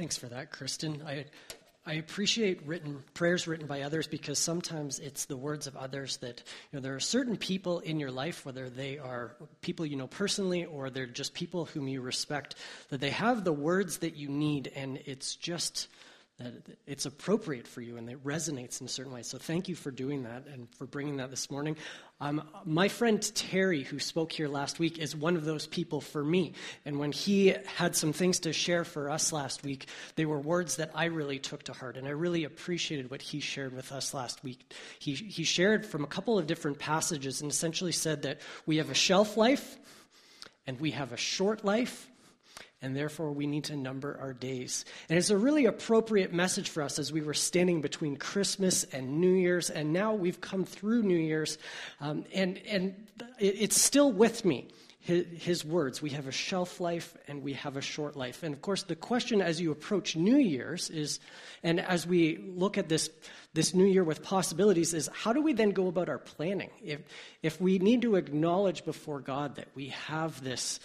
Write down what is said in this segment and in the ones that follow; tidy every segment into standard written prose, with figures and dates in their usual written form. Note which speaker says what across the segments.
Speaker 1: Thanks for that, Kristen. I appreciate prayers written by others because sometimes it's the words of others that, there are certain people in your life, whether they are people you know personally or they're just people whom you respect, that they have the words that you need, and it's just that it's appropriate for you and it resonates in a certain way. So thank you for doing that and for bringing that this morning. My friend Terry, who spoke here last week, is one of those people for me. And when he had some things to share for us last week, they were words that I really took to heart. And I really appreciated what he shared with us last week. He shared from a couple of different passages and essentially said that we have a shelf life and we have a short life, and therefore we need to number our days. And it's a really appropriate message for us as we were standing between Christmas and New Year's, and now we've come through New Year's, and it's still with me, his words. We have a shelf life and we have a short life. And of course, the question as you approach New Year's is, and as we look at this new year with possibilities, is how do we then go about our planning? If we need to acknowledge before God that we have this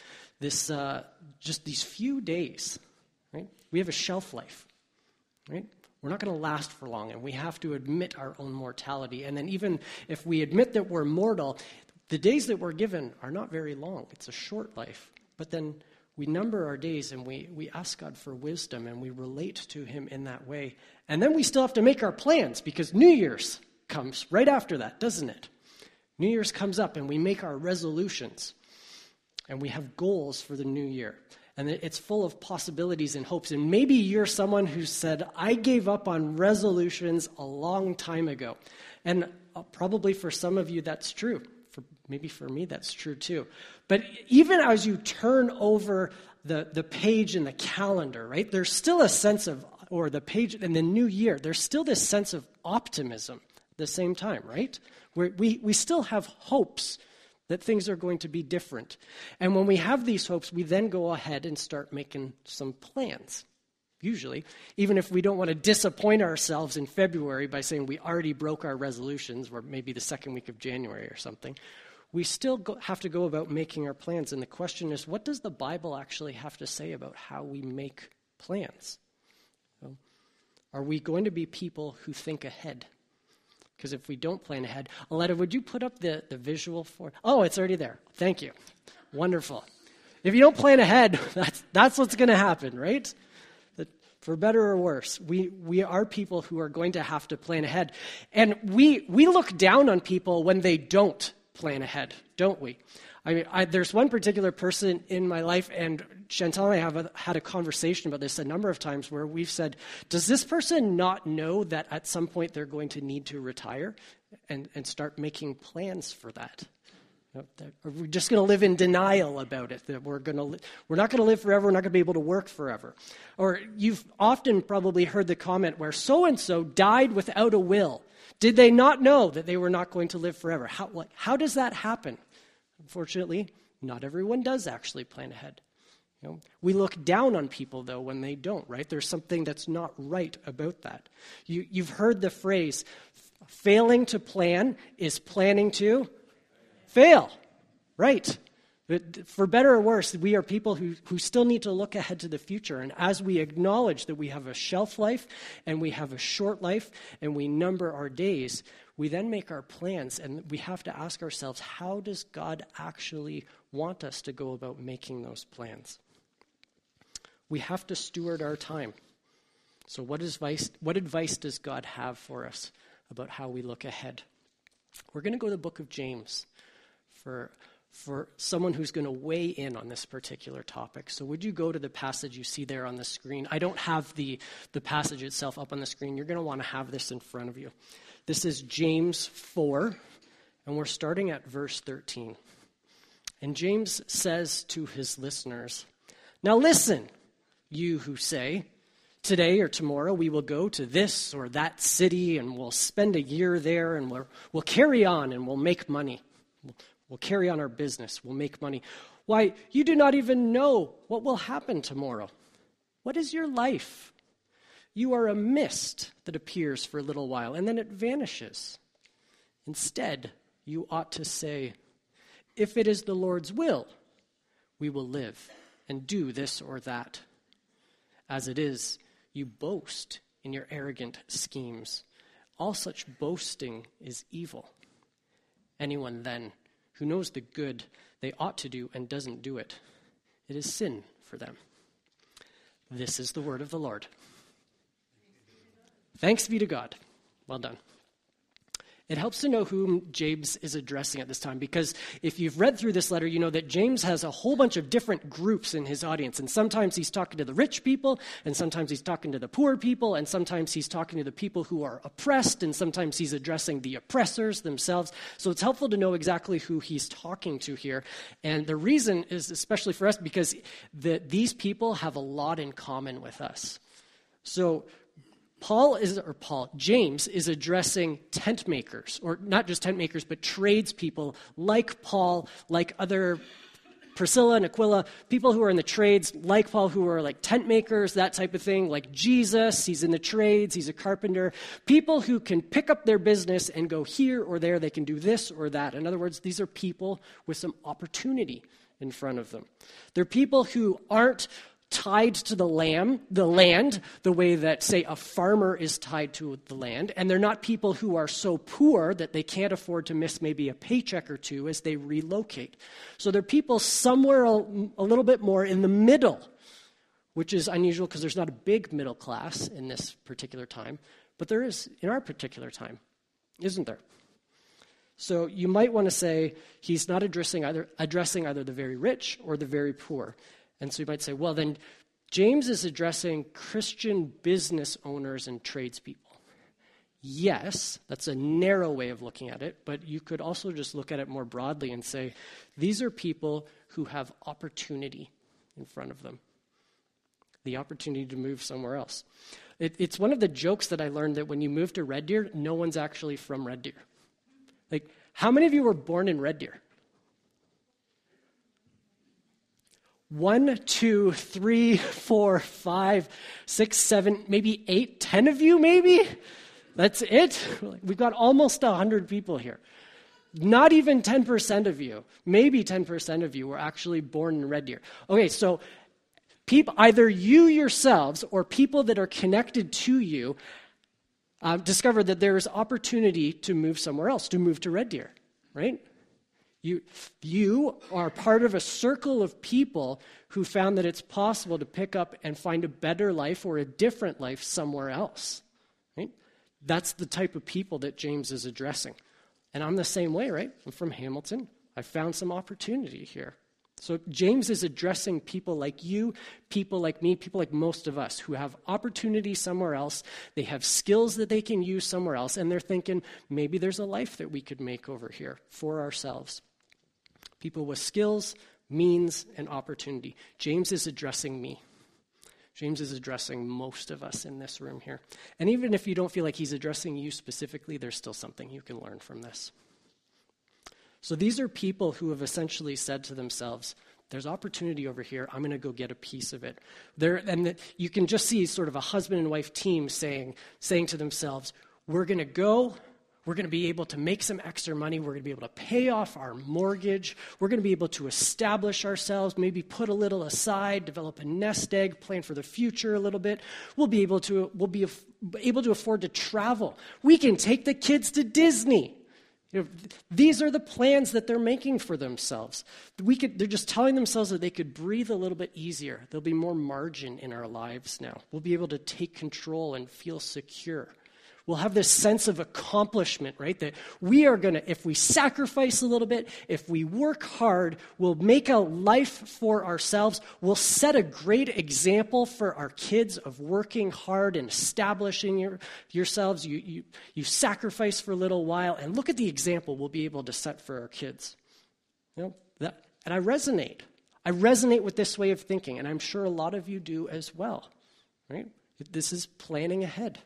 Speaker 1: just these few days, right? We have a shelf life, right? We're not going to last for long, and we have to admit our own mortality. And then even if we admit that we're mortal, the days that we're given are not very long. It's a short life. But then we number our days, and we ask God for wisdom, and we relate to him in that way. And then we still have to make our plans, because New Year's comes right after that, doesn't it? New Year's comes up, and we make our resolutions. And we have goals for the new year. And it's full of possibilities and hopes. And maybe you're someone who said, I gave up on resolutions a long time ago. And probably for some of you, that's true. Maybe for me, that's true too. But even as you turn over the page in the calendar, right, there's still a sense of, or the page in the new year, there's still this sense of optimism at the same time, right? Where we still have hopes that things are going to be different. And when we have these hopes, we then go ahead and start making some plans. Usually, even if we don't want to disappoint ourselves in February by saying we already broke our resolutions, or maybe the second week of January or something, we still have to go about making our plans. And the question is, what does the Bible actually have to say about how we make plans? Are we going to be people who think ahead? Because if we don't plan ahead, Aletta, would you put up the visual for? Oh, it's already there. Thank you. Wonderful. If you don't plan ahead, that's what's going to happen, right? For better or worse, we are people who are going to have to plan ahead. And we look down on people when they don't plan ahead, don't we? I mean, there's one particular person in my life, and Chantal and I have had a conversation about this a number of times where we've said, does this person not know that at some point they're going to need to retire and start making plans for that? Are we just going to live in denial about it, that we're not going to live forever, we're not going to be able to work forever? Or you've often probably heard the comment where so-and-so died without a will. Did they not know that they were not going to live forever? How does that happen? Unfortunately, not everyone does actually plan ahead. We look down on people, though, when they don't, right? There's something that's not right about that. You've heard the phrase, failing to plan is planning to fail, right? For better or worse, we are people who still need to look ahead to the future. And as we acknowledge that we have a shelf life and we have a short life and we number our days, we then make our plans, and we have to ask ourselves, how does God actually want us to go about making those plans? We have to steward our time. So what advice does God have for us about how we look ahead? We're going to go to the book of James for someone who's going to weigh in on this particular topic. So would you go to the passage you see there on the screen? I don't have the passage itself up on the screen. You're going to want to have this in front of you. This is James 4, and we're starting at verse 13. And James says to his listeners, "Now listen, you who say, today or tomorrow we will go to this or that city and we'll spend a year there and we'll carry on and we'll make money. We'll carry on our business. We'll make money. Why, you do not even know what will happen tomorrow. What is your life? You are a mist that appears for a little while and then it vanishes. Instead, you ought to say, if it is the Lord's will, we will live and do this or that. As it is, you boast in your arrogant schemes. All such boasting is evil. Anyone then who knows the good they ought to do and doesn't do it, it is sin for them. This is the word of the Lord. Thanks be to God. Well done. It helps to know whom James is addressing at this time, because if you've read through this letter, you know that James has a whole bunch of different groups in his audience. And sometimes he's talking to the rich people, and sometimes he's talking to the poor people, and sometimes he's talking to the people who are oppressed, and sometimes he's addressing the oppressors themselves. So it's helpful to know exactly who he's talking to here. And the reason is, especially for us, because these people have a lot in common with us. So James is addressing tent makers, or not just tent makers, but tradespeople like Paul, like other Priscilla and Aquila, people who are in the trades, like Paul, who are like tent makers, that type of thing, like Jesus, he's in the trades, he's a carpenter. People who can pick up their business and go here or there, they can do this or that. In other words, these are people with some opportunity in front of them. They're people who aren't tied to the land, the way that, say, a farmer is tied to the land, and they're not people who are so poor that they can't afford to miss maybe a paycheck or two as they relocate. So they're people somewhere a little bit more in the middle, which is unusual because there's not a big middle class in this particular time, but there is in our particular time, isn't there? So you might want to say he's not addressing either the very rich or the very poor. And so you might say, well, then James is addressing Christian business owners and tradespeople. Yes, that's a narrow way of looking at it, but you could also just look at it more broadly and say, these are people who have opportunity in front of them, the opportunity to move somewhere else. It's one of the jokes that I learned that when you move to Red Deer, no one's actually from Red Deer. Like, how many of you were born in Red Deer? 1, 2, 3, 4, 5, 6, 7, maybe 8, 10 of you, maybe? That's it? We've got almost 100 people here. Not even 10% of you, maybe 10% of you were actually born in Red Deer. Okay, so either you yourselves or people that are connected to you discovered that there is opportunity to move somewhere else, to move to Red Deer, right? You are part of a circle of people who found that it's possible to pick up and find a better life or a different life somewhere else. Right? That's the type of people that James is addressing. And I'm the same way, right? I'm from Hamilton. I found some opportunity here. So James is addressing people like you, people like me, people like most of us who have opportunity somewhere else. They have skills that they can use somewhere else, and they're thinking, maybe there's a life that we could make over here for ourselves. People with skills, means, and opportunity. James is addressing me. James is addressing most of us in this room here. And even if you don't feel like he's addressing you specifically, there's still something you can learn from this. So these are people who have essentially said to themselves, there's opportunity over here. I'm going to go get a piece of it. You can just see sort of a husband and wife team saying to themselves, we're going to go. We're going to be able to make some extra money. We're going to be able to pay off our mortgage. We're going to be able to establish ourselves, maybe put a little aside, develop a nest egg, plan for the future a little bit. We'll be able to afford to travel. We can take the kids to Disney. These are the plans that they're making for themselves. They're just telling themselves that they could breathe a little bit easier. There'll be more margin in our lives now. We'll be able to take control and feel secure. We'll have this sense of accomplishment, right? That we are going to, if we sacrifice a little bit, if we work hard, we'll make a life for ourselves. We'll set a great example for our kids of working hard and establishing yourselves. You sacrifice for a little while, and look at the example we'll be able to set for our kids. And I resonate. I resonate with this way of thinking, and I'm sure a lot of you do as well, right? This is planning ahead.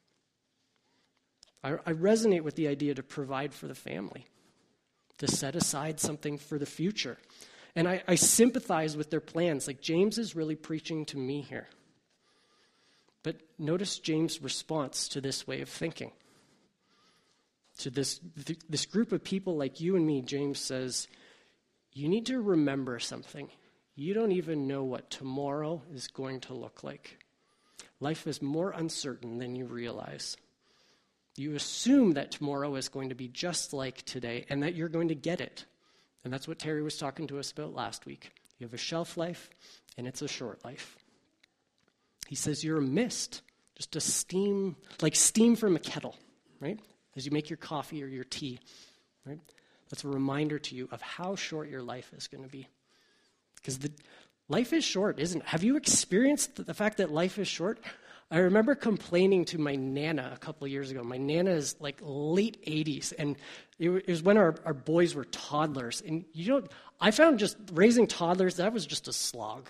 Speaker 1: I resonate with the idea to provide for the family, to set aside something for the future. And I sympathize with their plans. Like, James is really preaching to me here. But notice James' response to this way of thinking. To this group of people like you and me, James says, you need to remember something. You don't even know what tomorrow is going to look like. life is more uncertain than you realize. You assume that tomorrow is going to be just like today and that you're going to get it. And that's what Terry was talking to us about last week. You have a shelf life, and it's a short life. He says you're a mist, just a steam, like steam from a kettle, right? As you make your coffee or your tea, right? That's a reminder to you of how short your life is going to be. Because life is short, isn't it? Have you experienced the fact that life is short? I remember complaining to my Nana a couple of years ago. My Nana is like late 80s, and it was when our boys were toddlers. And I found just raising toddlers, that was just a slog.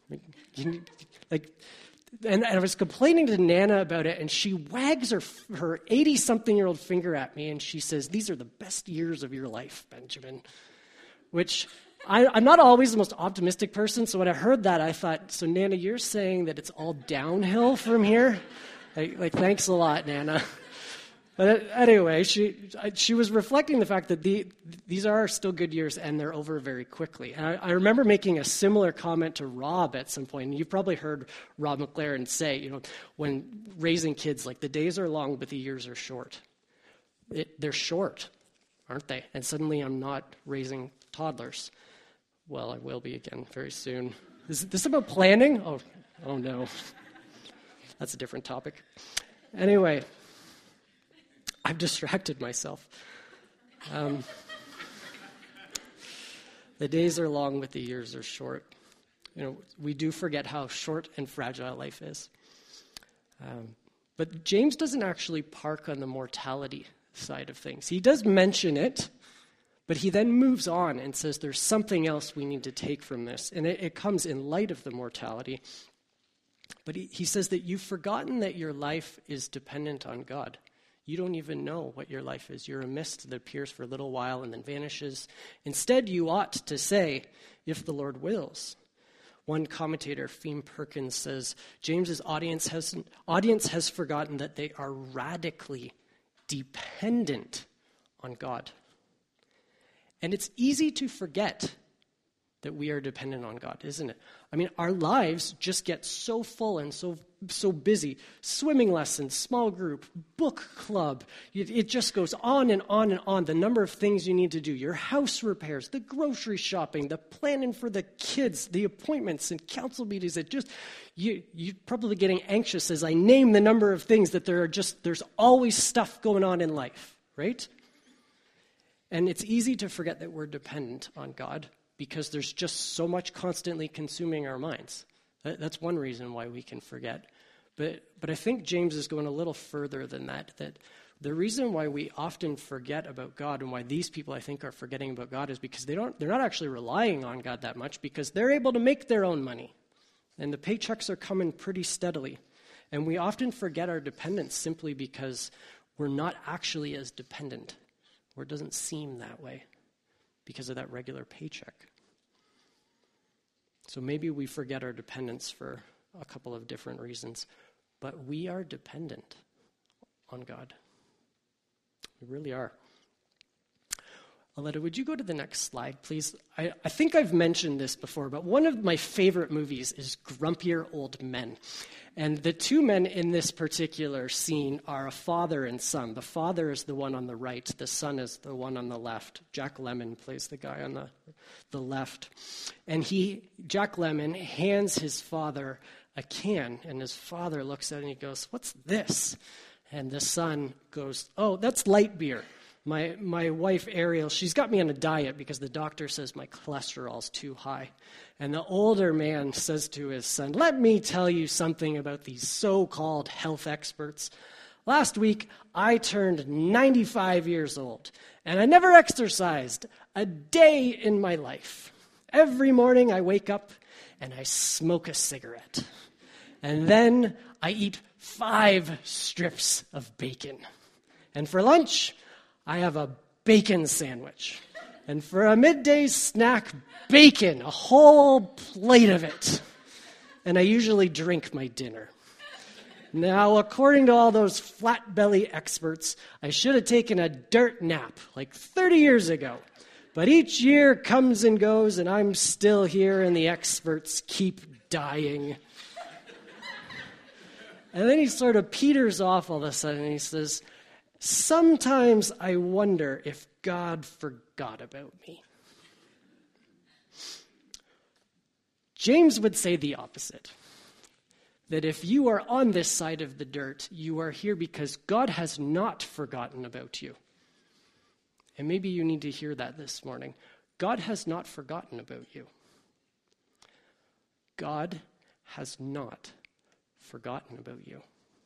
Speaker 1: And I was complaining to Nana about it, and she wags her 80-something-year-old finger at me, and she says, "These are the best years of your life, Benjamin," which I'm not always the most optimistic person, so when I heard that, I thought, so Nana, you're saying that it's all downhill from here? Like thanks a lot, Nana. But anyway, she was reflecting the fact that these are still good years, and they're over very quickly. And I remember making a similar comment to Rob at some point, and you've probably heard Rob McLaren say, when raising kids, like the days are long, but the years are short. They're short, aren't they? And suddenly I'm not raising toddlers. Well, I will be again very soon. Is this about planning? Oh no. That's a different topic. Anyway, I've distracted myself. The days are long, but the years are short. We do forget how short and fragile life is. But James doesn't actually park on the mortality side of things. He does mention it, but he then moves on and says there's something else we need to take from this. And it comes in light of the mortality. But he says that you've forgotten that your life is dependent on God. You don't even know what your life is. You're a mist that appears for a little while and then vanishes. Instead, you ought to say, if the Lord wills. One commentator, Feem Perkins, says, James's audience has forgotten that they are radically dependent on God. And it's easy to forget that we are dependent on God, isn't it? I mean, our lives just get so full and so busy. Swimming lessons, small group, book club. It just goes on and on and on. The number of things you need to do. Your house repairs, the grocery shopping, the planning for the kids, the appointments and council meetings. You're probably getting anxious as I name the number of things that there's always stuff going on in life, right? And it's easy to forget that we're dependent on God because there's just so much constantly consuming our minds. That's one reason why we can forget. But I think James is going a little further than that the reason why we often forget about God and why these people, I think, are forgetting about God is because they're not actually relying on God that much because they're able to make their own money. And the paychecks are coming pretty steadily. And we often forget our dependence simply because we're not actually as dependent. Or it doesn't seem that way because of that regular paycheck. So maybe we forget our dependence for a couple of different reasons, but we are dependent on God. We really are. Aletta, would you go to the next slide, please? I think I've mentioned this before, but one of my favorite movies is Grumpier Old Men. And the two men in this particular scene are a father and son. The father is the one on the right. The son is the one on the left. Jack Lemmon plays the guy on the left. And Jack Lemmon hands his father a can, and his father looks at it and he goes, "What's this?" And the son goes, "Oh, that's light beer. My wife, Ariel, she's got me on a diet because the doctor says my cholesterol's too high." And the older man says to his son, "Let me tell you something about these so-called health experts. Last week, I turned 95 years old, and I never exercised a day in my life. Every morning I wake up and I smoke a cigarette. And then I eat 5 strips of bacon. And for lunch, I have a bacon sandwich. And for a midday snack, bacon, a whole plate of it. And I usually drink my dinner. Now, according to all those flat belly experts, I should have taken a dirt nap like 30 years ago. But each year comes and goes, and I'm still here, and the experts keep dying." And then he sort of peters off all of a sudden, and he says, sometimes I wonder if God forgot about me. James would say the opposite. That if you are on this side of the dirt, you are here because God has not forgotten about you. And maybe you need to hear that this morning. God has not forgotten about you. God has not forgotten about you.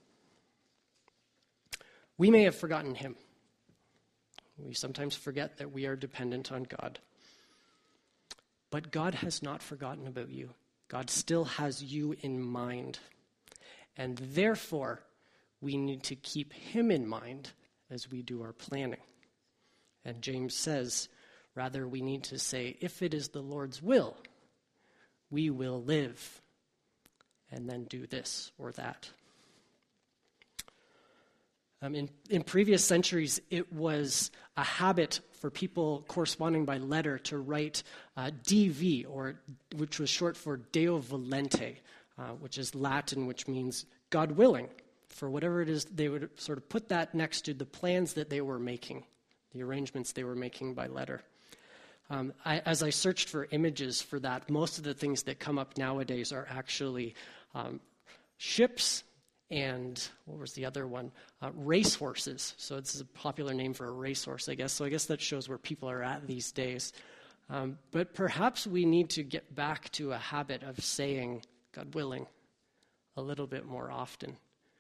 Speaker 1: We may have forgotten him. We sometimes forget that we are dependent on God. But God has not forgotten about you. God still has you in mind. And therefore, we need to keep him in mind as we do our planning. And James says, rather, we need to say, if it is the Lord's will, we will live, and then do this or that. In previous centuries, it was a habit for people corresponding by letter to write DV, which was short for Deo Volente, which is Latin, which means God willing. For whatever it is, they would sort of put that next to the plans that they were making, the arrangements they were making by letter. As I searched for images for that, most of the things that come up nowadays are actually ships and, what was the other one? Racehorses. So it's a popular name for a racehorse, I guess. So I guess that shows where people are at these days. But perhaps we need to get back to a habit of saying, God willing, a little bit more often.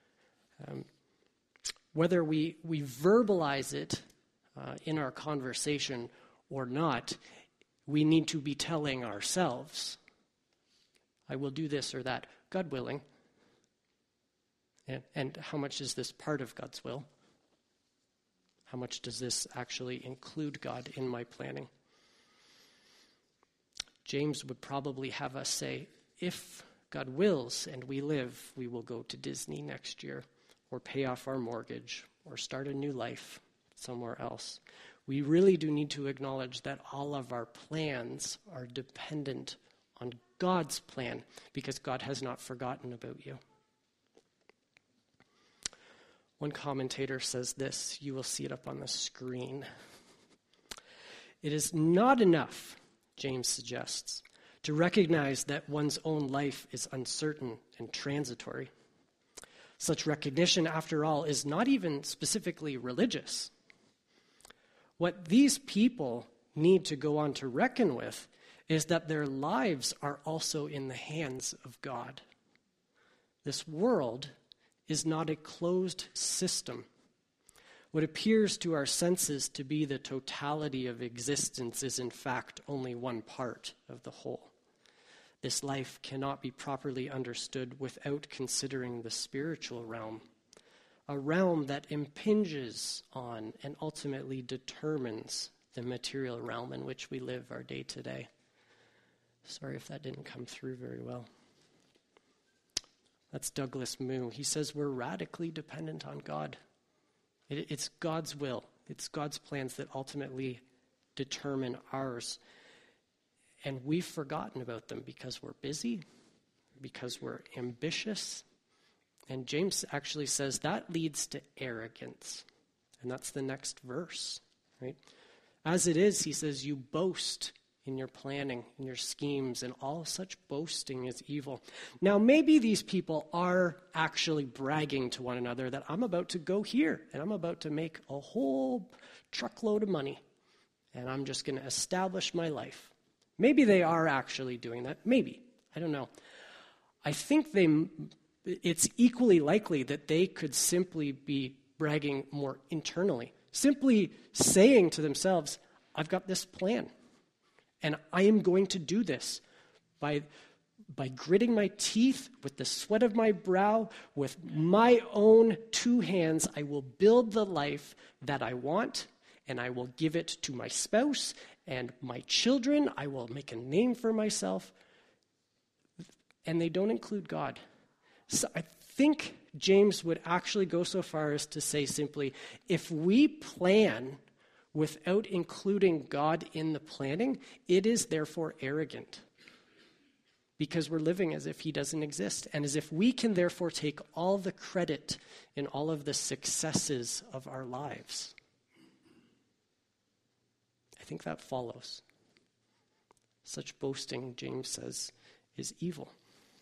Speaker 1: Whether we verbalize it in our conversation or not, we need to be telling ourselves, I will do this or that, God willing. And how much is this part of God's will? How much does this actually include God in my planning? James would probably have us say, if God wills and we live, we will go to Disney next year, or pay off our mortgage, or start a new life somewhere else. We really do need to acknowledge that all of our plans are dependent on God's plan, because God has not forgotten about you. One commentator says this, you will see it up on the screen. It is not enough, James suggests, to recognize that one's own life is uncertain and transitory. Such recognition, after all, is not even specifically religious. What these people need to go on to reckon with is that their lives are also in the hands of God. This world is not a closed system. What appears to our senses to be the totality of existence is in fact only one part of the whole. This life cannot be properly understood without considering the spiritual realm, a realm that impinges on and ultimately determines the material realm in which we live our day to day. Sorry if that didn't come through very well. That's Douglas Moo. He says we're radically dependent on God. It's God's will. It's God's plans that ultimately determine ours. And we've forgotten about them because we're busy, because we're ambitious. And James actually says that leads to arrogance. And that's the next verse, right? As it is, he says, you boast in your planning, in your schemes, and all such boasting is evil. Now, maybe these people are actually bragging to one another that I'm about to go here, and I'm about to make a whole truckload of money, and I'm just going to establish my life. Maybe they are actually doing that. Maybe. I don't know. I think it's equally likely that they could simply be bragging more internally, simply saying to themselves, I've got this plan. And I am going to do this by gritting my teeth, with the sweat of my brow, with my own two hands. I will build the life that I want, and I will give it to my spouse and my children. I will make a name for myself. And they don't include God. So I think James would actually go so far as to say simply, if we plan without including God in the planning, it is therefore arrogant. because we're living as if he doesn't exist, and as if we can therefore take all the credit in all of the successes of our lives. I think that follows. Such boasting, James says, is evil.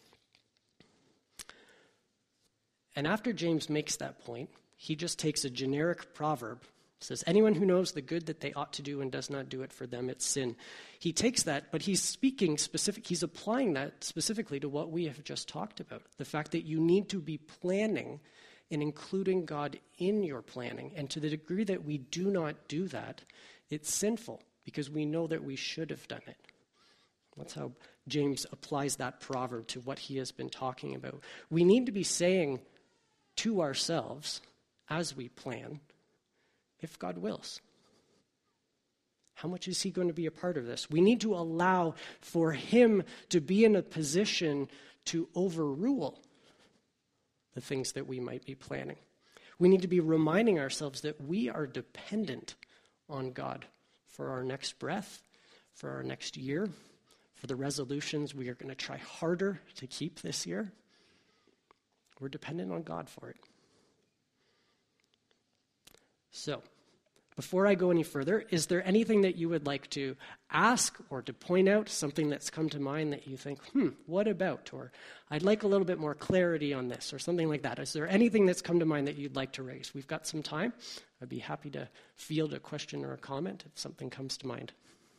Speaker 1: And after James makes that point, he just takes a generic proverb, says, anyone who knows the good that they ought to do and does not do it, for them it's sin. He takes that, but he's he's applying that specifically to what we have just talked about. The fact that you need to be planning and including God in your planning. And to the degree that we do not do that, it's sinful because we know that we should have done it. That's how James applies that proverb to what he has been talking about. We need to be saying to ourselves as we plan, if God wills. How much is he going to be a part of this? We need to allow for him to be in a position to overrule the things that we might be planning. We need to be reminding ourselves that we are dependent on God for our next breath, for our next year, for the resolutions we are going to try harder to keep this year. We're dependent on God for it. So, before I go any further, is there anything that you would like to ask or to point out, something that's come to mind that you think, what about? Or I'd like a little bit more clarity on this, or something like that. Is there anything that's come to mind that you'd like to raise? We've got some time. I'd be happy to field a question or a comment if something comes to mind.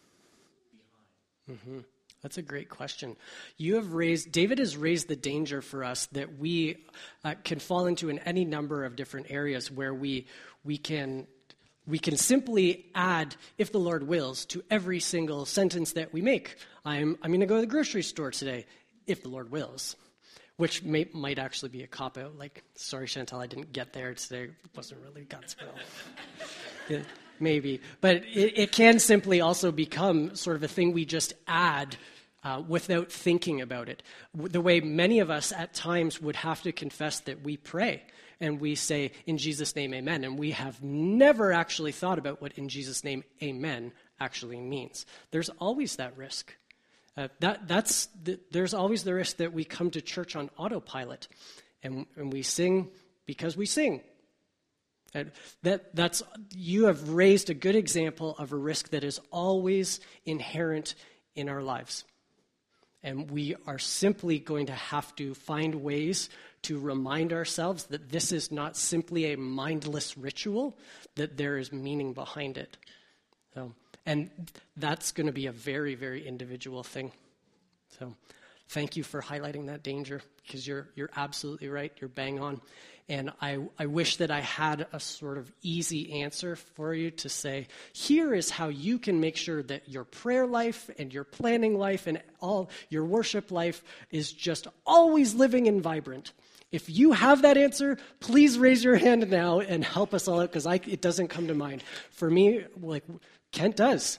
Speaker 1: That's a great question. David has raised the danger for us that we can fall into in any number of different areas where we can simply add, if the Lord wills, to every single sentence that we make. I'm going to go to the grocery store today, if the Lord wills, which might actually be a cop-out, like, sorry, Chantal, I didn't get there today. It wasn't really God's will. Maybe. But it can simply also become sort of a thing we just add without thinking about it. The way many of us at times would have to confess that we pray and we say, in Jesus' name, amen. And we have never actually thought about what in Jesus' name, amen actually means. There's always that risk. There's always the risk that we come to church on autopilot and we sing because we sing. And you have raised a good example of a risk that is always inherent in our lives. And we are simply going to have to find ways to remind ourselves that this is not simply a mindless ritual, that there is meaning behind it. And that's going to be a very, very individual thing. So thank you for highlighting that danger, because you're absolutely right. You're bang on. And I wish that I had a sort of easy answer for you to say, here is how you can make sure that your prayer life and your planning life and all your worship life is just always living and vibrant. If you have that answer, please raise your hand now and help us all out, because it doesn't come to mind. For me, like, Kent does.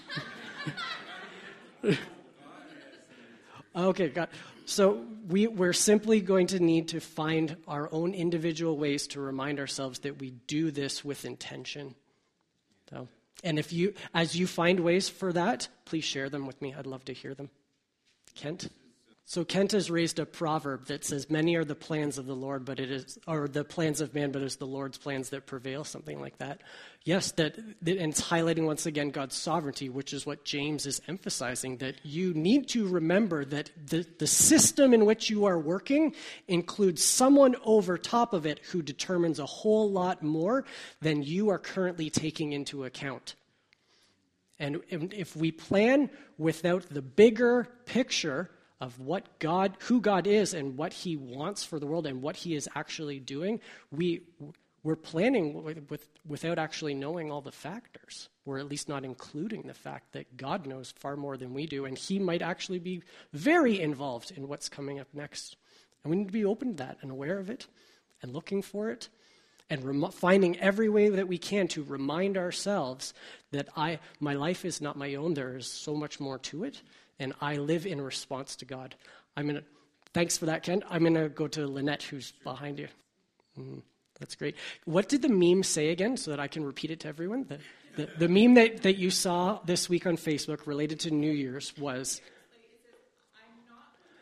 Speaker 1: Okay, got it. So we're simply going to need to find our own individual ways to remind ourselves that we do this with intention. So, and as you find ways for that, please share them with me. I'd love to hear them. Kent? So Kent has raised a proverb that says, many are the plans of the Lord, or the plans of man, but it's the Lord's plans that prevail, something like that. Yes, and it's highlighting once again God's sovereignty, which is what James is emphasizing, that you need to remember that the system in which you are working includes someone over top of it who determines a whole lot more than you are currently taking into account. And if we plan without the bigger picture of who God is and what he wants for the world and what he is actually doing, we're planning without actually knowing all the factors, or at least not including the fact that God knows far more than we do, and he might actually be very involved in what's coming up next. And we need to be open to that and aware of it and looking for it and finding every way that we can to remind ourselves that my life is not my own. There is so much more to it. And I live in response to God. Thanks for that, Ken. I'm going to go to Lynette, who's behind you. That's great. What did the meme say again, so that I can repeat it to everyone? The meme that you saw this week on Facebook related to New Year's was...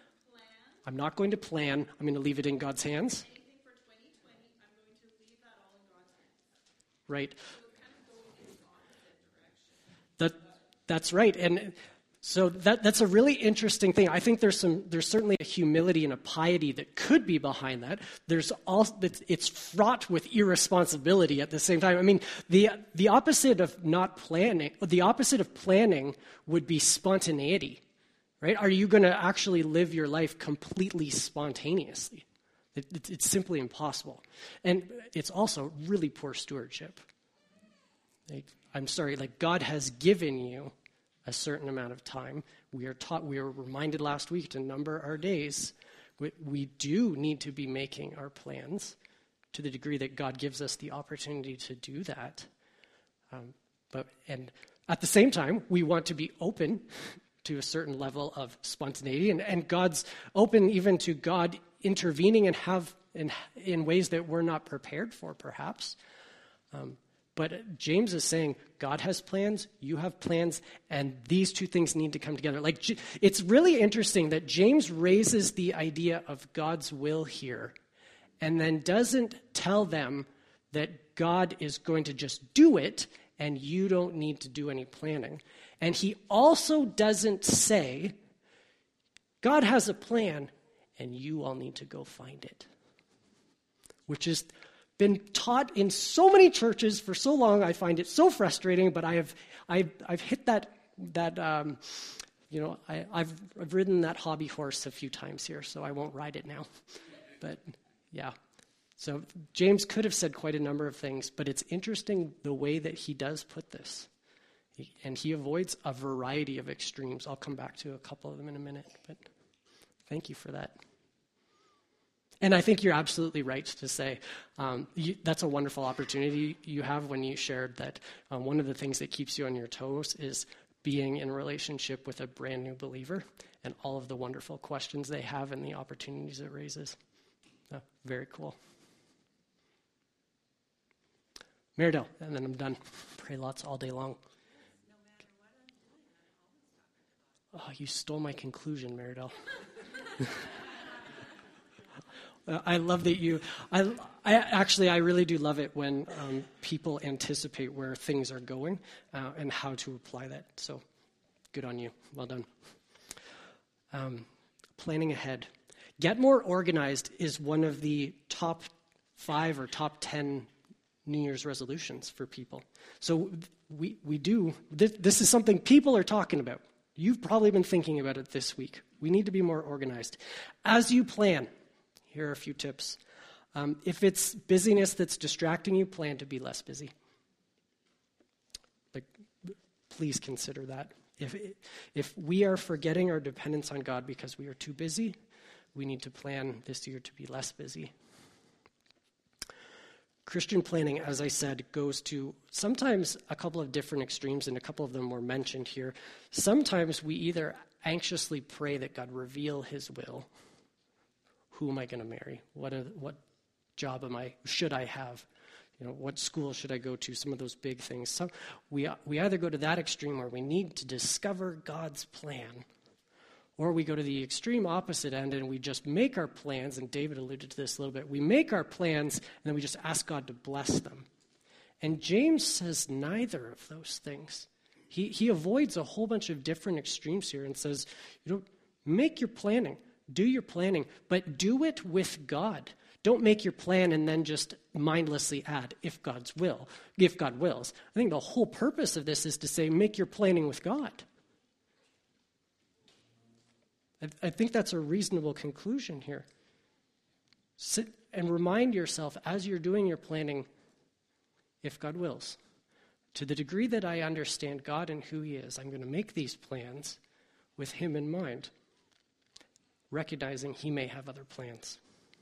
Speaker 1: I'm not going to plan. I'm going to leave it in God's hands.
Speaker 2: Anything for 2020, I'm going to leave that all in God's hands.
Speaker 1: Right.
Speaker 2: So it's kind of going in the opposite direction.
Speaker 1: That's right. And so that's a really interesting thing. I think there's certainly a humility and a piety that could be behind that. There's also, it's fraught with irresponsibility at the same time. I mean, the opposite of not planning, the opposite of planning would be spontaneity, right? Are you going to actually live your life completely spontaneously? It's simply impossible. And it's also really poor stewardship. I'm sorry, God has given you a certain amount of time. We were reminded last week to number our days. We do need to be making our plans to the degree that God gives us the opportunity to do that. And at the same time, we want to be open to a certain level of spontaneity, and God's open even to God intervening in ways that we're not prepared for, perhaps. But James is saying God has plans, you have plans, and these two things need to come together. It's really interesting that James raises the idea of God's will here and then doesn't tell them that God is going to just do it and you don't need to do any planning. And he also doesn't say, God has a plan and you all need to go find it, which is been taught in so many churches for so long. I find it so frustrating, but I've hit that I've ridden that hobby horse a few times here, so I won't ride it now. But yeah, so James could have said quite a number of things, but it's interesting the way that he does put this, and he avoids a variety of extremes. I'll come back to a couple of them in a minute, but thank you for that. And I think you're absolutely right to say that's a wonderful opportunity you have when you shared that one of the things that keeps you on your toes is being in a relationship with a brand new believer and all of the wonderful questions they have and the opportunities it raises. Very cool. Meridel, and then I'm done. Pray lots all day long. Oh, you stole my conclusion, Meridel. I love that I really do love it when people anticipate where things are going and how to apply that. So good on you. Well done. Planning ahead. Get more organized is one of the top 5 or top 10 New Year's resolutions for people. So we do, this is something people are talking about. You've probably been thinking about it this week. We need to be more organized. As you plan, here are a few tips. If it's busyness that's distracting you, plan to be less busy. Please consider that. If we are forgetting our dependence on God because we are too busy, we need to plan this year to be less busy. Christian planning, as I said, goes to sometimes a couple of different extremes, and a couple of them were mentioned here. Sometimes we either anxiously pray that God reveal his will. Who am I going to marry? What job should I have? What school should I go to? Some of those big things. So we either go to that extreme where we need to discover God's plan, or we go to the extreme opposite end and we just make our plans, and David alluded to this a little bit. We make our plans and then we just ask God to bless them. And James says neither of those things. He avoids a whole bunch of different extremes here and says, make your planning. Do your planning, but do it with God. Don't make your plan and then just mindlessly add, if God wills. I think the whole purpose of this is to say, make your planning with God. I think that's a reasonable conclusion here. Sit and remind yourself as you're doing your planning, if God wills. To the degree that I understand God and who he is, I'm going to make these plans with him in mind, recognizing he may have other plans.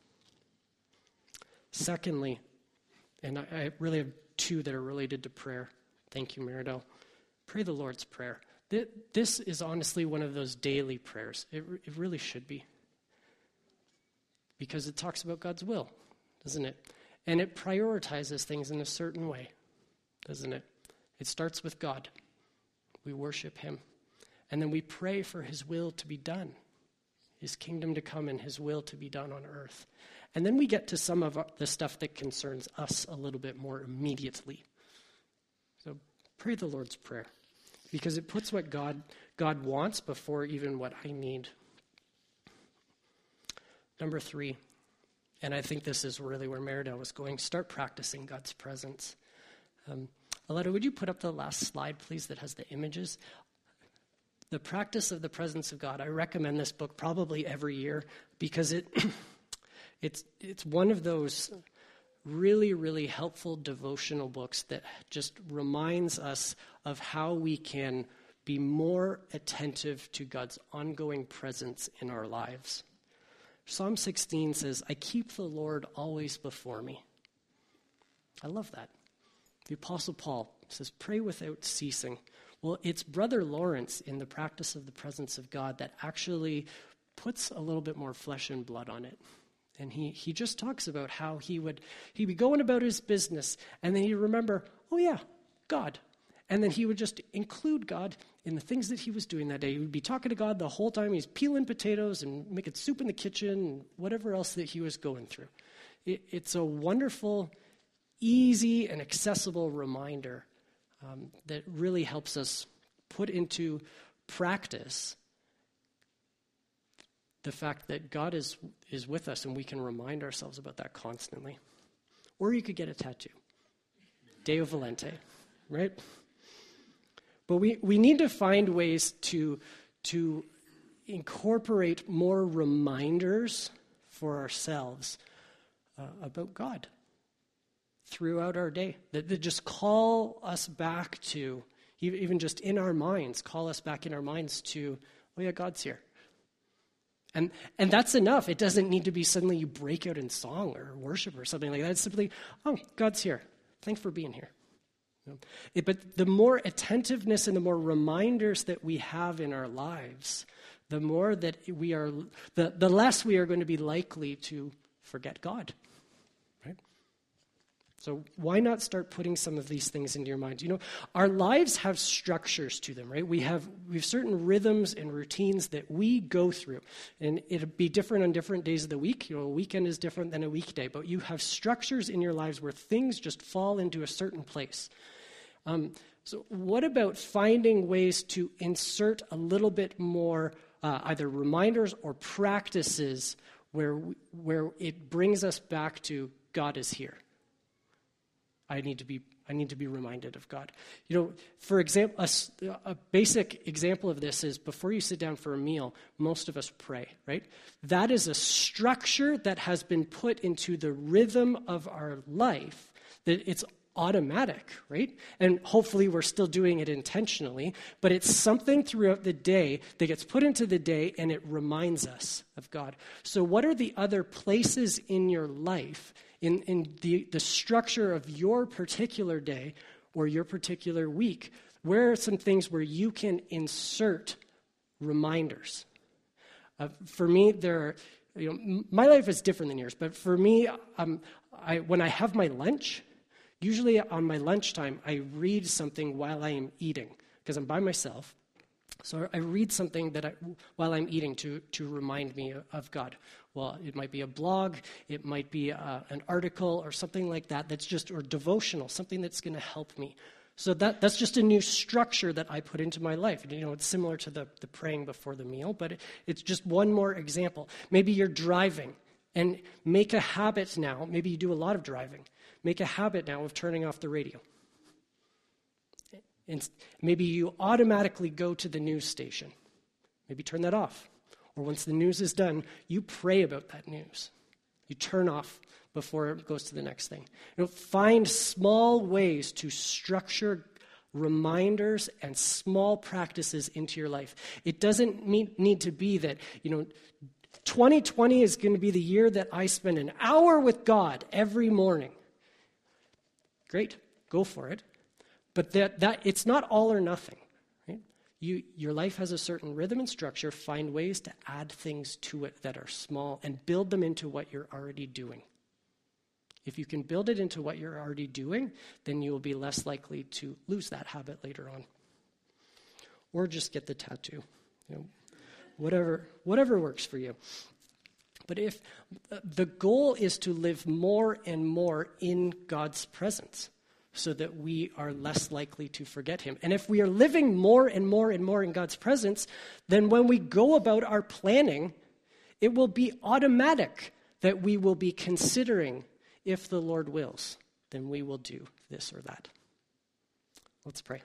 Speaker 1: Secondly, and I really have 2 that are related to prayer. Thank you, Meridel. Pray the Lord's Prayer. This is honestly one of those daily prayers. It really should be. Because it talks about God's will, doesn't it? And it prioritizes things in a certain way, doesn't it? It starts with God. We worship him. And then we pray for his will to be done his kingdom to come and his will to be done on earth. And then we get to some of the stuff that concerns us a little bit more immediately. So pray the Lord's Prayer, because it puts what God wants before even what I need. Number 3, and I think this is really where Merida was going, start practicing God's presence. Aletta, would you put up the last slide, please, that has the images? The practice of the presence of God. I recommend this book probably every year because it's one of those really, really helpful devotional books that just reminds us of how we can be more attentive to God's ongoing presence in our lives. Psalm 16 says, I keep the Lord always before me. I love that. The Apostle Paul says, pray without ceasing. Well, it's Brother Lawrence in the practice of the presence of God that actually puts a little bit more flesh and blood on it. And he just talks about how he'd be going about his business, and then he'd remember, oh yeah, God. And then he would just include God in the things that he was doing that day. He would be talking to God the whole time. He's peeling potatoes and making soup in the kitchen and whatever else that he was going through. It's a wonderful, easy, and accessible reminder that really helps us put into practice the fact that God is with us, and we can remind ourselves about that constantly. Or you could get a tattoo. Deo Volente, right? But we need to find ways to incorporate more reminders for ourselves about God throughout our day that just call us back to, even just in our minds, call us back in our minds to, oh yeah, God's here. And that's enough. It doesn't need to be suddenly you break out in song or worship or something like that. It's simply, oh, God's here. Thanks for being here. But the more attentiveness and the more reminders that we have in our lives, the more that we are, the less we are going to be likely to forget God. Right? So why not start putting some of these things into your mind? You know, our lives have structures to them, right? We have certain rhythms and routines that we go through. And it'll be different on different days of the week. You know, a weekend is different than a weekday. But you have structures in your lives where things just fall into a certain place. So what about finding ways to insert a little bit more either reminders or practices where it brings us back to God is here. I need to be reminded of God. You know, for example, a basic example of this is before you sit down for a meal, most of us pray, right? That is a structure that has been put into the rhythm of our life, that it's automatic, right? And hopefully we're still doing it intentionally, but it's something throughout the day that gets put into the day and it reminds us of God. So what are the other places in your life, in the structure of your particular day or your particular week? Where are some things where you can insert reminders? For me, my life is different than yours, but for me, when I have my lunch, usually on my lunchtime, I read something while I am eating, because I'm by myself. So I read something while I'm eating to remind me of God. Well, it might be a blog, it might be an article or something like that or devotional, something that's going to help me. So that's just a new structure that I put into my life. You know, it's similar to the praying before the meal, but it's just one more example. Maybe you're driving, and make a habit now. Maybe you do a lot of driving. Make a habit now of turning off the radio. And maybe you automatically go to the news station. Maybe turn that off. Or once the news is done, you pray about that news. You turn off before it goes to the next thing. You know, find small ways to structure reminders and small practices into your life. It doesn't need to be that, 2020 is going to be the year that I spend an hour with God every morning. Great, go for it. But that it's not all or nothing. Right? Your life has a certain rhythm and structure. Find ways to add things to it that are small and build them into what you're already doing. If you can build it into what you're already doing, then you will be less likely to lose that habit later on. Or just get the tattoo. whatever works for you. But if the goal is to live more and more in God's presence so that we are less likely to forget him. And if we are living more and more and more in God's presence, then when we go about our planning, it will be automatic that we will be considering, if the Lord wills, then we will do this or that. Let's pray.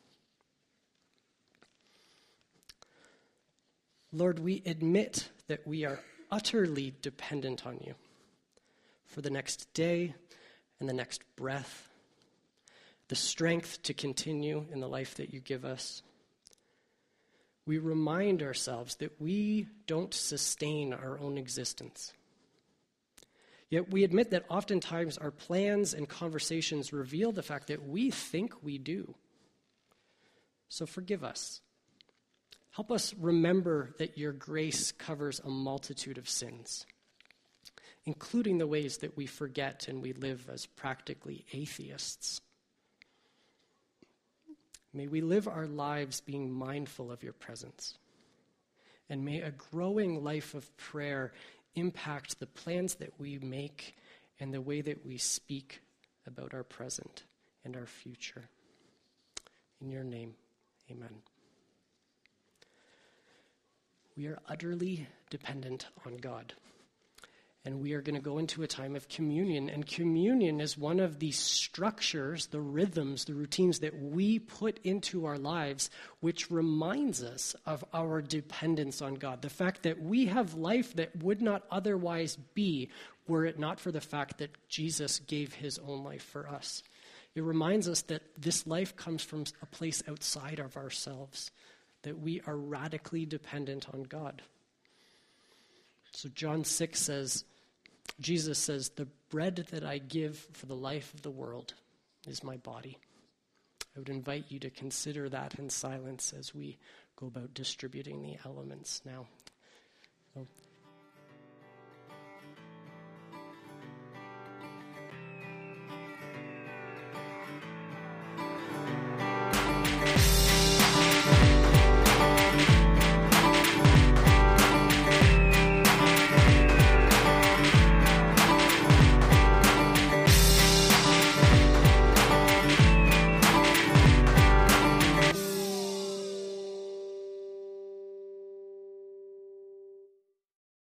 Speaker 1: Lord, we admit that we are utterly dependent on you for the next day and the next breath, the strength to continue in the life that you give us. We remind ourselves that we don't sustain our own existence. Yet we admit that oftentimes our plans and conversations reveal the fact that we think we do. So forgive us. Help us remember that your grace covers a multitude of sins, including the ways that we forget and we live as practically atheists. May we live our lives being mindful of your presence. And may a growing life of prayer impact the plans that we make and the way that we speak about our present and our future. In your name, amen. We are utterly dependent on God. And we are going to go into a time of communion. And communion is one of the structures, the rhythms, the routines that we put into our lives, which reminds us of our dependence on God. The fact that we have life that would not otherwise be were it not for the fact that Jesus gave his own life for us. It reminds us that this life comes from a place outside of ourselves, that we are radically dependent on God. So John 6 says, Jesus says, the bread that I give for the life of the world is my body. I would invite you to consider that in silence as we go about distributing the elements now. So,